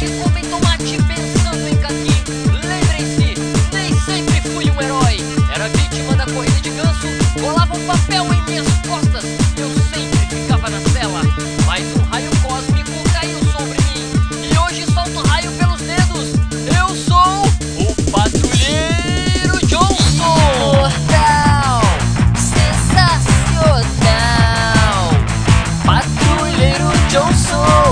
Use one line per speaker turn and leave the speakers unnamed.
que comem tomate pensando em caqui. Lembrem-se, nem sempre fui um herói. Era vítima da corrida de ganso, rolava um papel em minhas costas. Eu sempre ficava na cela, mas um raio cósmico caiu sobre mim e hoje solto raio pelos dedos. Eu sou o Patrulheiro Johnson.
Mortal, sensacional,
Patrulheiro Johnson.